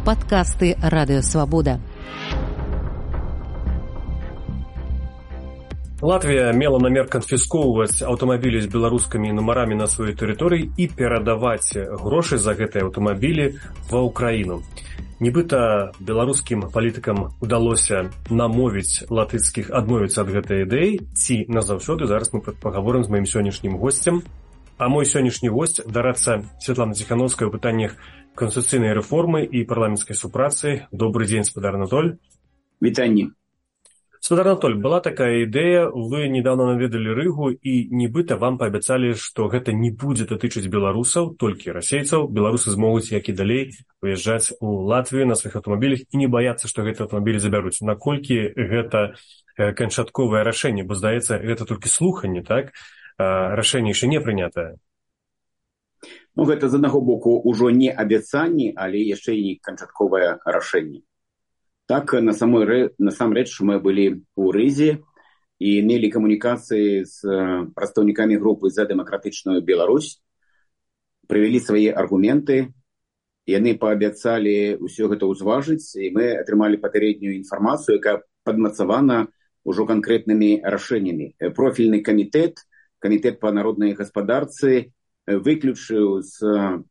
Падкасты Радыёвабода. Латвія мела намер канфіскоўваць аўтамабілі з беларускімі нумарамі на сваёй тэрыторыі і перадаваць грошы за гэтыя аўтамабілі ва ўкраіну. Нібыта беларускім палітыкам удалося намовіць латыцкіх адмовіцца ад гэтай ідэі, ці назаўсёды. Зараз мы пагаворым з маім сённяшнім госцем. А мой сённяшні госць дарацца Святлана Ціхановская ў пытаннях конституцыйнай рэформы і парламенцкай супрацы. Добрый дзень, спадар Анатоль. Вітанне. Спадар Анатоль, была такая ідэя, вы недавно наведалі Рыгу і нібыта вам паабяцалі, што гэта не будзе датычыць беларусаў, толькі расейцаў. Беларусы змогуць, як і далей, выязджаць у Латвію на сваіх аўтамабілях і не баяцца, што гэтыя аўтамабілі забяруць. Наколькі гэта канчатковае рашэнне, бо, здаецца, гэта толькі слуханне, так? Рашэнне яшчэ не прынятае. Ну, гэта з аднаго боку ўжо не абяцанне, але яшчэ і канчатковае рашэнне. Так, насамрэч мы былі ў Рызе і мелі камунікацыі з прадстаўнікамі групы «За дэмакратычную Беларусь», прывялі свае аргументы, яны паабяцалі ўсё гэта ўзважыць, і мы атрымалі папярэднюю інфармацыю, якая падмацавана ўжо канкрэтнымі рашэннямі. Профільны камітэт па народнай гаспадарцы выключыў з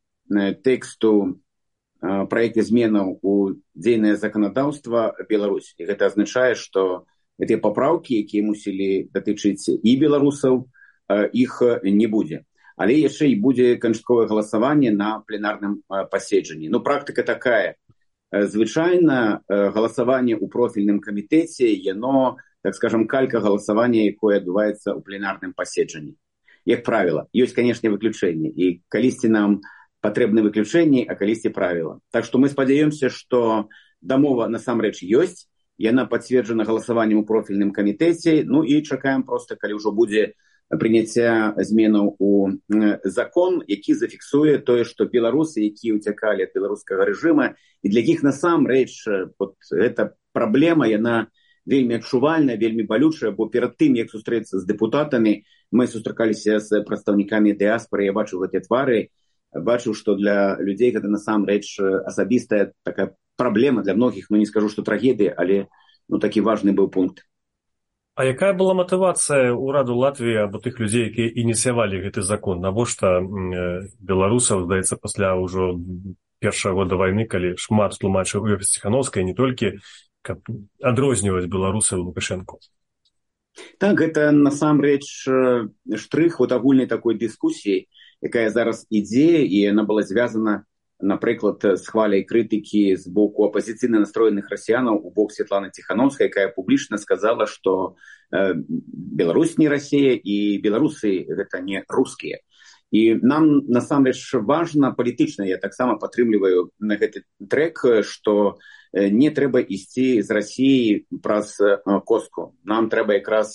тэксту праекты зменаў у дзейнае заканадаўства Беларусь. І гэта азначае, што гэтыя папраўкі, якія мусілі датычыць і беларусаў, іх не будзе. Але яшчэ і будзе канчатковае галасаванне на пленарным паседжанні. Ну, практыка такая. Звычайна галасаванне ў профільным камітэце, яно, так скажем, калька галасавання, якое адбываецца ў пленарным паседжанні. Як правіла, ёсць, канешне, выключэнні. І калісьці нам патрэбны выключэнні, а калісьці правіла. Так што мы спадзяёмся, што дамова насамрэч ёсць, яна пацверджана галасаваннем у профільным камітэце, ну і чакаем проста, калі ўжо будзе прыняцця зменаў у закон, які зафіксуе тое, што беларусы, якія ўцякалі ад беларускага рэжыма, і для іх насамрэч вот, эта праблема, яна вельмі адчувальная, вельмі балючая, бо перад тым, як сустрэцца з дэпутатамі, мы сустракаліся з прадстаўнікамі дыаспоры, я бачыў гэтыя твары, бачыў, што для людзей гэта насамрэч асабістая такая праблема для многіх, ну не скажу, што трагедыя, але ну, такі важны быў пункт. А якая была матывацыя ўраду Латвіі або тых людзей, якія ініцыявалі гэты закон? Навошта беларусаў, здаецца, пасля ўжо першага года вайны, калі шмат тлумачыў Ціхановская, не толькі, каб адрозніваць беларусаў Лукашэнку? Так, гэта насамрэч штрых вот агульнай такой дыскусіі, якая зараз ідзе, і яна была звязана, напрыклад, з хваляй крытыкі з боку апазіцыйна настроеных расіянаў у бок Святланы Ціхановскай, якая публічна сказала, што Беларусь не Расія і беларусы гэта не рускія. І нам насамрэч важна палітычна, я таксама падтрымліваю на гэты трэк, што не трэба ісці з Расіі праз коску. Нам трэба якраз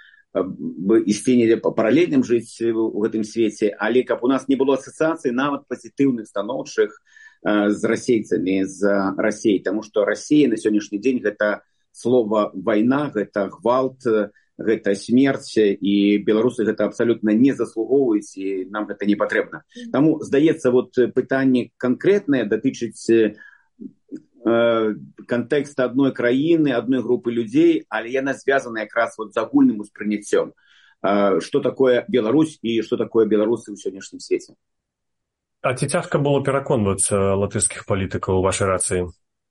ісці недзе па паралельным жыць у гэтым свеце, але каб у нас не было асацыяцый нават пазітыўных, станоўчых з расейцамі, з Расіяй, таму што Расія на сённяшні дзень гэта слова вайна, гэта гвалт, гэта смерць, і беларусы гэта абсалютна не заслугоўваюць, і нам гэта не патрэбна. Таму, здаецца, вот пытанне канкрэтнае датычыць кантэкста адной краіны, адной групы людзей, але яна звязана якраз вот з агульным успрыняццём. Што такое Беларусь і што такое беларусы ў сённяшнім свеце. А ці цяжка было пераконваць латышскіх палітыкаў у вашай рацыі?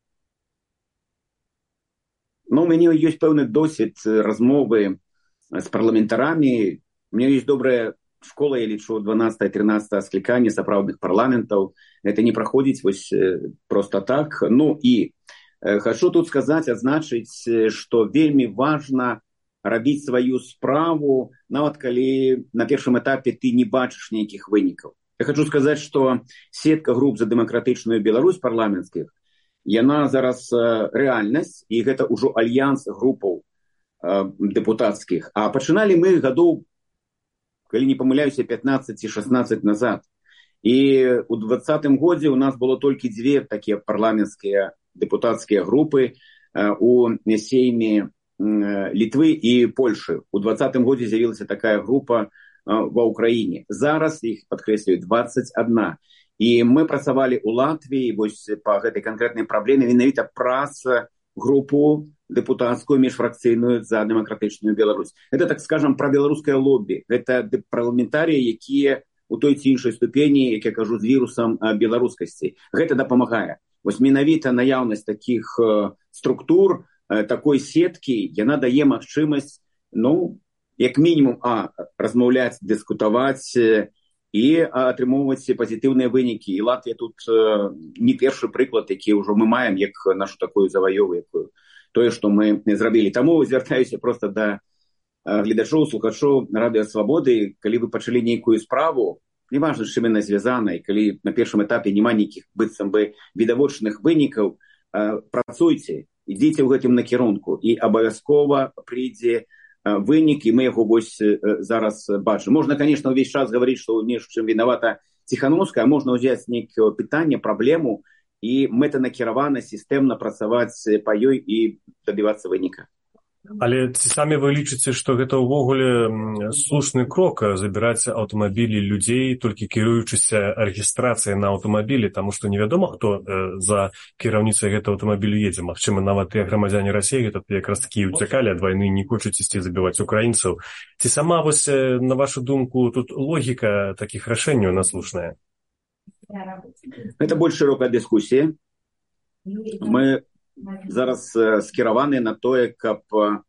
Ну, у мяне ёсць пэўны досвед размовы з парламентарамі. У мяне ёсць добрая школа, я лічу, 12-13 скліканне сапраўдных парламентаў. Это не праходзіць вось просто так. Ну і хочу тут сказаць, адзначыць, што вельмі важна рабіць сваю справу, нават калі на першым этапе ты не бачыш нейкіх вынікаў. Я хочу сказаць, што сетка груп «За дэмакратычную Беларусь» парламенцкіх, яна зараз рэальнасць, і гэта ўжо альянс групаў дэпутацкіх. А пачыналі мы гадоў, калі не памыляюся, 15 ці 16 назад. І ў 2020 годзе у нас было толькі дзве такія парламенцкія дэпутацкія групы у сейме Літвы і Польшы. У 2020 годзе з'явілася такая група ва Ўкраіне. Зараз іх, падкрэслюю, 21. І мы працавалі ў Латвіі вось па гэтай канкрэтнай праблеме менавіта праз групу дэпутацкую міжфракцыйную за дэмакратычную Беларусь. Гэта, так скажам, пра беларускае лобі. Гэта парламентарыі, якія у той ці іншай ступені, як я кажу, з вірусам беларускасці. Гэта дапамагае. Вось менавіта наяўнасць такіх структур, такой сеткі, яна дае магчымасць, як мінімум, размаўляць, дыскутаваць і атрымоўваць пазітыўныя вынікі. І Латвія тут не першы прыклад, які ўжо мы маем, як нашу такую заваёву, якую тое, што мы зрабілі. Таму звяртаюся проста да гледачоў, слухачоў Радыё Свабоды, калі вы пачалі нейкую справу, неважна, з чым яна звязана, і калі на першым этапе няма нейкіх быццам бы відавочных вынікаў, працуйце, ідзіце ў гэтым накірунку, і абавязкова прыйдзе вынік, і мы яго вось зараз бачым. Можна, конечно, ўвесь час гаварыць, што ў нечым вінавата Ціхановская, а можна ўзяць нейкае пытанне, праблему, і мэтанакіравана, сістэмна працаваць па ёй і дабівацца выніка. Але ці самі вы лічыце, што гэта ўвогуле слушны крок забіраць аўтамабілі людзей, толькі кіруючыся рэгістрацыяй на аўтамабілі, таму што невядома, хто за кіраўніцай гэтага аўтамабілю едзе. Магчыма, нават тыя грамадзяне Расіі, гэта якраз такі уцякалі ад вайны, не хочуць ісці забіваць украінцаў. Ці сама вось, на вашу думку, тут логіка такіх рашэнняў наслушная? Гэта больш шырокая дыскусія. Мы зараз скіраваны на тое, каб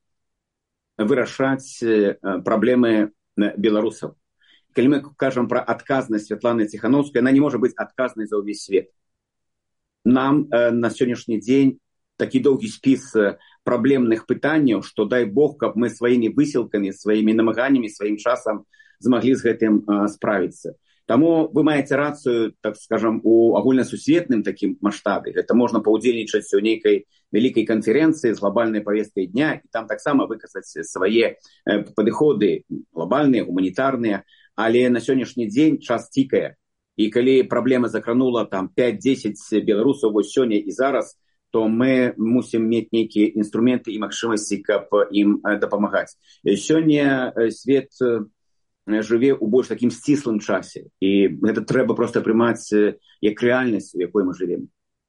вырашаць праблемы беларусаў. Калі мы кажам пра адказнасць Святланы Ціхановскай, яна не можа быць адказнай за ўвесь свет. Нам на сённяшні дзень такі доўгі спіс праблемных пытанняў, што дай Бог, каб мы сваімі высілкамі, сваімі намаганнямі, сваім часам змаглі з гэтым справіцца. Таму вы маеце рацыю, так скажам, у агульнасусветным такім маштабе. Гэта можна паўдзельнічаць у нейкай вялікай канферэнцыі з глобальнай павесткай дня, і там таксама выказаць свае падыходы глобальныя, гуманітарныя, але на сённяшні дзень час цікае. І калі праблема закранула там 5-10 беларусаў вось сёння і зараз, то мы мусім мець нейкія інструменты і магчымасці, каб ім дапамагаць. Сёння свет жыве ў больш такім сціслым часе. І гэта трэба проста прымаць як рэальнасць, у якой мы жывем.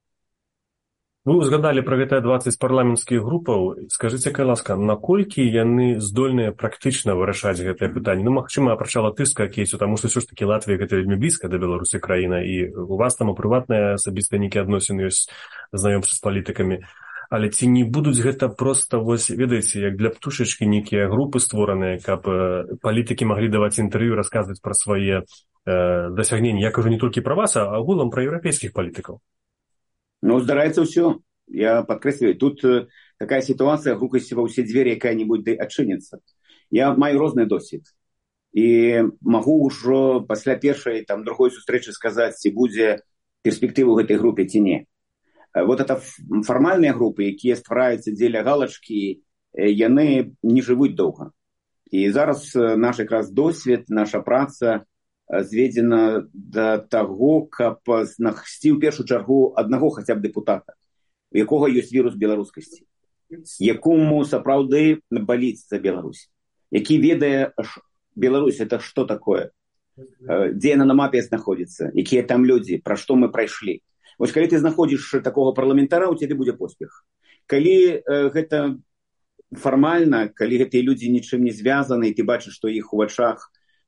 Вы згадалі пра гэтыя 20 парламенцкіх групаў. Скажыце, калі ласка, наколькі яны здольныя практычна вырашаць гэтае пытанне? Магчыма, апрача латышскага кейсу, таму што ўсё ж такі Латвія гэта вельмі блізка да Беларусі краіна, і у вас там у прыватныя асабістыя нейкія адносіны ёсць, знаёмства з палітыкамі. Але ці не будуць гэта проста, вось, ведаеце, як для птушачкі нейкія групы створаныя, каб палітыкі маглі даваць інтэрв'ю, расказваць пра свае дасягненні? Я кажу не толькі пра вас, а агулам пра еўрапейскіх палітыкаў. Здараецца ўсё. Я падкрэсліваю, тут такая сітуацыя, грукайся ва ўсе дзверы, якая-небудзь адчыніцца. Я маю розны досвед. І магу ўжо пасля першай, другой сустрэчы сказаць, ці будзе перспектыва ў гэтай групе, ці не. Вот это фармальныя групы, якія ствараюцца дзеля галачкі, яны не жывуць доўга. І зараз наш якраз досвед, наша праца зведзена да таго, каб знайсці ў першую чаргу аднаго хаця б дэпутата, у якога ёсць вірус беларускасці, якому сапраўды баліць за Беларусь, які ведае Беларусь, это што такое, дзе яна на мапе знаходзіцца, якія там людзі, пра што мы прайшлі. Вось калі ты знаходзіш такога парламентара, у цябе будзе поспех. Калі гэта фармальна, калі гэтыя людзі нічым не звязаны, і ты бачыш, што іх у вачах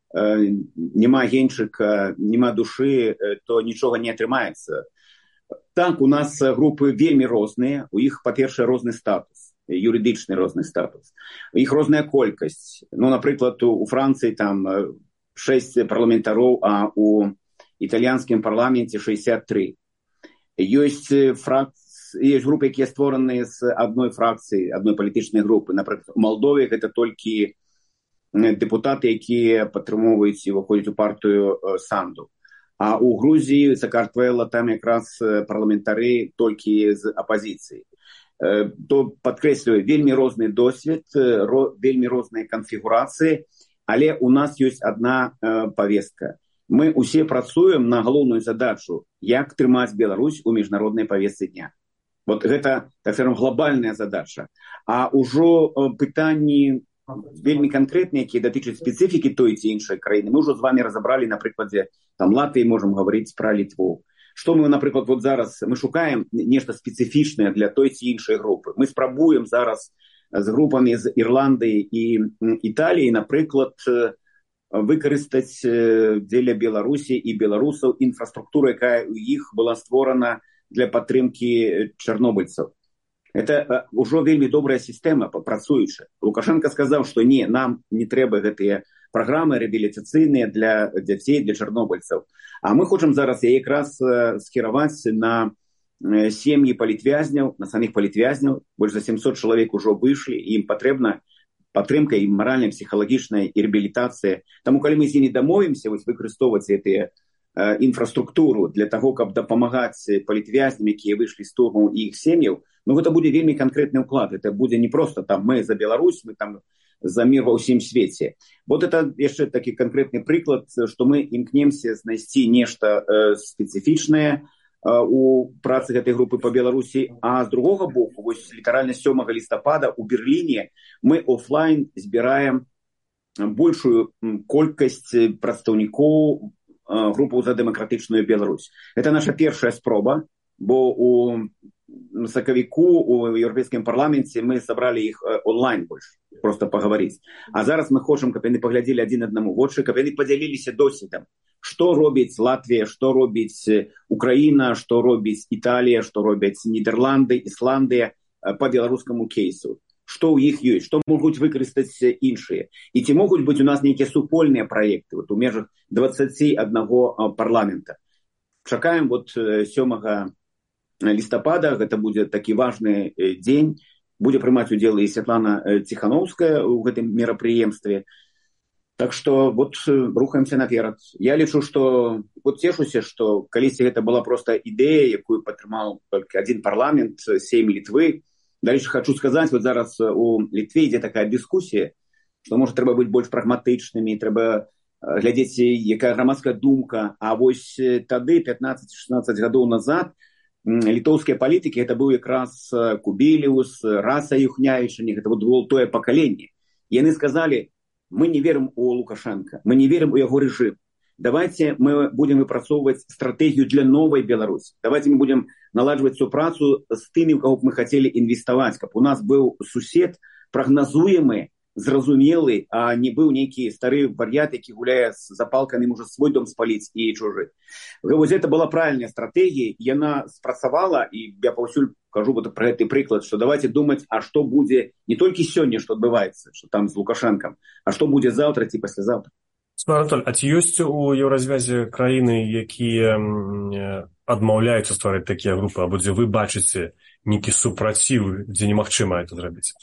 няма геньчыка, няма душы, то нічога не атрымаецца. Так, у нас групы вельмі розныя, у іх, па-першае, розны статус, юрыдычны розны статус. У іх розная колькасць. Напрыклад, у Францыі там 6 парламентароў, а у італьянскім парламенце 63. Ёсць групы, якія створаны з адной фракцыі, адной палітычнай групы. Напрыклад, у Малдове гэта толькі дэпутаты, якія падтрымоўваюць і ўваходзяць у партыю Санду. А у Грузіі, Сакартвэла, там якраз парламентары толькі з апазіцыі. То падкрэсліваю, вельмі розны досвед, вельмі розныя канфігурацыі, але у нас ёсць адна павестка. Мы ўсе працуем на галоўную задачу, як трымаць Беларусь у міжнароднай павестцы дня. Вот гэта, так скажем, глобальная задача. А ўжо пытанні вельмі канкрэтныя, якія датычаць спецыфікі той ці іншай краіны. Мы ўжо з вами разабралі, на прыкладзе там Латвіі, можам гаварыць пра Літву. Што мы, напрыклад, вот зараз мы шукаем нешта спецыфічнае для той ці іншай групы. Мы спрабуем зараз з групамі з Ірландыі і Італіі, напрыклад, выкарыстаць дзеля Беларусі і беларусаў інфраструктуру, якая у іх была створана для падтрымкі чарнобыльцаў. Это ўжо вельмі добрая сістэма, працуючая. Лукашенко сказаў, што не, нам не трэба гэтыя праграмы рэабілітацыйныя для дзяцей, для чарнобыльцаў. А мы хочам зараз якраз скіраваць на сем'і палітвязняў, на саміх палітвязняў. Больш за 700 чалавек ужо выйшлі, і ім патрэбна падтрымка і маральная, псіхалагічная і рэабілітацыя. Таму, калі мы з імі дамовімся выкарыстоўваць гэтыя інфраструктуру для таго, каб дапамагаць палітвязням, якія выйшлі з турмаў і іх сем'яў, ну гэта будзе вельмі канкрэтны ўклад. Это будзе не проста там мы за Беларусь, мы там за мир ва ўсім свеце. Вот это яшчэ такі канкрэтны прыклад, што мы імкнемся знайсці нешта спецыфічнае у працы гэтай групы па Беларусі. А з другога боку, вось літаральна 7 лістапада у Берліне мы офлайн збіраем большую колькасць прадстаўнікоў групу за дэмакратычную Беларусь. Это наша першая спроба, бо у сакавіку у Еўрапейскім парламенце мы сабралі іх онлайн больш, просто паговорыць. А зараз мы хочам, каб яны паглядзелі адзін аднаму вочы, каб яны падзяліліся досведам. Што робіць Латвія, што робіць Украіна, што робіць Італія, што робяць Нідерланды, Ісландыя па беларускаму кейсу. Што ў іх ёсць, што могуць выкарыстаць іншыя. І ці могуць быць у нас нейкія супольныя праекты вот, у межах 21 парламента. Чакаем вот 7 лістапада, гэта будзе такі важны дзень. Будзе прымаць удзел і Святлана Ціхановская ў гэтым мерапрыемстве. Так што вот рухаемся наперад. Я лічу, што вот цешуся, што калісьці гэта была проста ідэя, якую падтрымаў толькі адзін парламент, 7 Літвы. Дальше хочу сказаць, вот зараз у Літве ідзе такая дыскусія, што, можа, трэба быць больш прагматычнымі, трэба глядзець, якая грамадская думка. А вось тады, 15-16 гадоў назад, літоўскія палітыкі, гэта быў якраз Кубіліус, Раса Юхняйчыне, гэта вот было тое пакаленне. Яны сказалі, мы не верым у Лукашенка, мы не верым у яго рэжым. Давайте мы будем выпрацоўваць стратэгію для новай Беларусі. Давайте мы будем наладжваць супрацу з тымі, у каго б мы хацелі інвеставаць, каб у нас быў сусед прагназуемы, зразумелы, а не быў нейкі стары вар'ят, які гуляе з запалкамі, можа свой дом спаліць і чужы. Вось гэта была правільная стратэгія, яна спрацавала, і я паўсюль кажу вот пра гэты прыклад, што давайте думаць, а што будзе не толькі сёння, што адбываецца, што там з Лукашэнкам, а што будзе заўтра ці паслязаўтра. Анатоль, а ці ёсць у еўразвязе краіны, якія адмаўляюцца ствараць такія групы, або дзе вы бачыце нейкі супраціў, дзе немагчыма это зрабіць?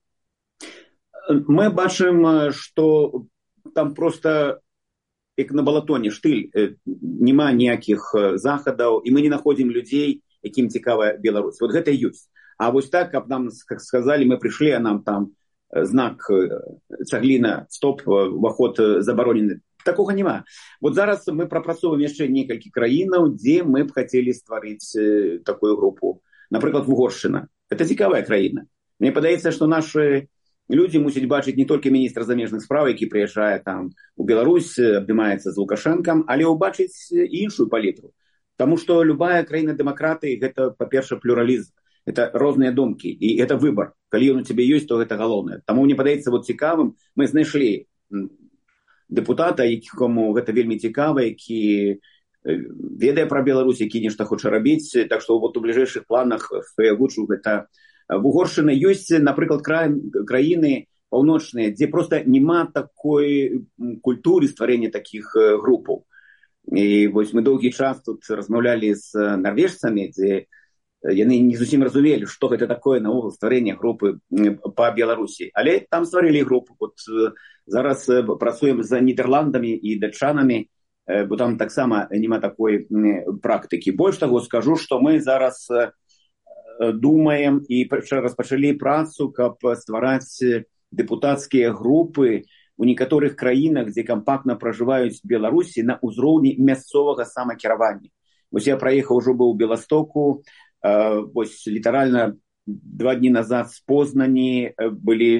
Мы бачым, што там проста як на балатоне штыль, няма ніякіх захадаў, і мы не находзім людзей, якім цікавая Беларусь. Вот гэта ёсць. А вось так, каб нам сказалі, мы прыйшлі, а нам там знак цагліна, стоп, уваход забаронены. Такога няма. Вот зараз мы прапрацоўваем яшчэ некалькі краінаў, дзе мы б хацелі стварыць такую групу. Напрыклад, Угоршчына. Это цікавая краіна. Мне падаецца, што нашы людзі мусяць бачыць не толькі міністра замежных спраў, які прыязджае там у Беларусь, абдымаецца з Лукашэнкам, але ўбачыць іншую палітру. Таму што любая краіна дэмакратыі гэта, па-перша, плюралізм. Это розныя думкі, і это выбар. Калі ён у цябе ёсць, то гэта галоўнае. Таму мне падаецца вот цікавым, мы знайшлі дэпутата, якому гэта вельмі цікава, які ведае пра Беларусь, які нешта хоча рабіць. Так што вот у бліжэйшых планах я гучу гэта. В Угоршчыны ёсць, напрыклад, краіны паўночныя, дзе проста няма такой культуры стварэння такіх групаў. І вось мы доўгі час тут размаўлялі з нарвежцамі, дзе яны не зусім разумелі, што гэта такое наогул стварэнне групы па Беларусі. Але там стварылі групу. Вот зараз працуем за Нідерландамі і датчанамі, бо там таксама няма такой практыкі. Больш таго скажу, што мы зараз думаем і распачалі працу, каб ствараць дэпутацкія групы у некаторых краінах, дзе кампактна пражываюць Беларусі на ўзроўні мясцовага самакіравання. Вось я праехаў ужо быў у Беластоку, вось літаральна 2 дні назад з Познані былі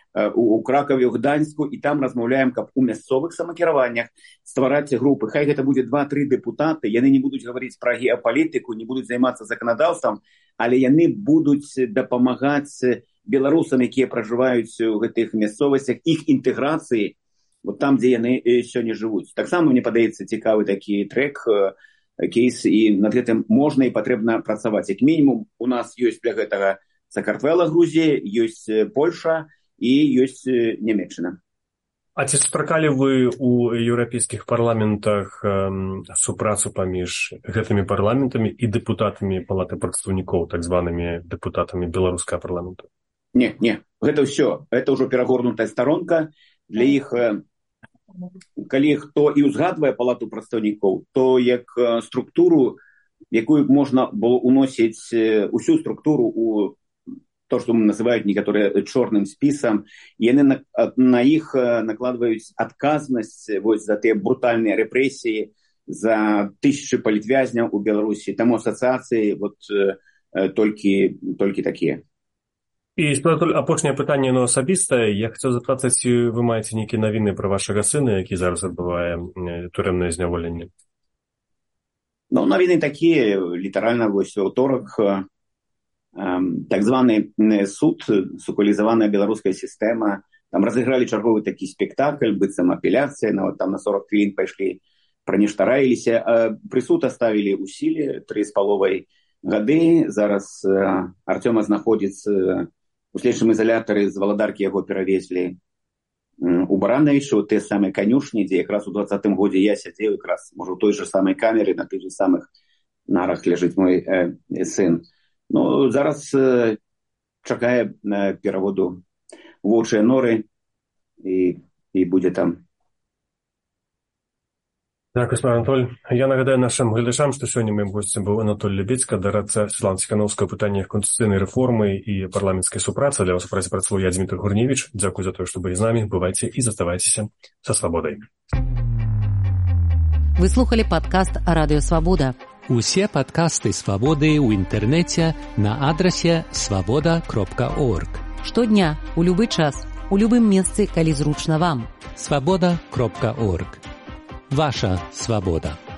у Кракаве, у Гданьску, і там размаўляем, каб у мясцовых самакіраваннях ствараць групы. Хай гэта будзе 2-3 дэпутаты, яны не будуць гаварыць пра геапалітыку, не будуць займацца заканадаўствам, але яны будуць дапамагаць беларусам, якія пражываюць у гэтых мясцовасцях, іх інтэграцыі вот там, дзе яны сёння жывуць. Таксама, мне падаецца, цікавы такі трек, кейс, і над гэтым можна і патрэбна працаваць. Як мінімум, у нас ёсць для гэтага Сакартвела, Грузія, ёсць Польша, і ёсць Нямецчына. А ці сустракалі вы ў еўрапейскіх парламентах супрацу паміж гэтымі парламентамі і дэпутатамі палаты прадстаўнікоў, так званымі дэпутатамі беларускага парламенту? Не, гэта ўсё. Гэта ўжо перагорнутая старонка. Для іх, калі хто і ўзгадвае палату прадстаўнікоў, то як структуру, якую можна было уносіць усю структуру у то, што называюць некаторыя чорным спісам, і яны на іх накладваюць адказнасць за тыя брутальныя рэпрэсіі, за тысячы палітвязняў у Беларусі. Таму асацыяцыі толькі такія. І апошняе пытанне, но асабістае. Я хацеў запытацца, ці вы маеце нейкія навіны пра вашага сына, які зараз адбывае турэмнае зняволенне? Навіны такія. Літаральна вось у аўторак так званы суд, сукуалізаваная беларуская сістэма, там разыгралі чарговы такі спектакль, быццам апеляцыя, нават там на 40 хвілін пайшлі, пра нешта раіліся. Прысуд аставілі ў сіле 3,5 гады. Зараз Артёма знаходзіцца у следчым изолятары, з Валадаркі яго перавезлі у Баранавіча, у той самай канюшні, дзе якраз у 20-м годзе я сядзеў, якраз, можа, у той же самай камеры, на тых же самых нарах ляжыць мой сын. Зараз чакае пераводу вочыя норы і будзе там. Дякую, Анатоль. Я нагадаю нашим глядачам, што сёння моим гостем быў Анатоль Лебедзька, дарадца Светланы Ціханаўскай ў пытаннях констытуцыйнай рэформы і парламенцкай супрацы. Для вас працаваў я, Дмітрий Гурневіч. Дзякуй за тое, што былі з намі. Бывайце і заставайцеся са свабодай. Вы слухали падкаст «Радыё Свабода». Усе падкасты «Свабоды» ў інтэрнэце на адрасе свабода.орг. Штодня, у любы час, у любым месцы, калі зручна вам. Свабода.орг. Ваша свабода.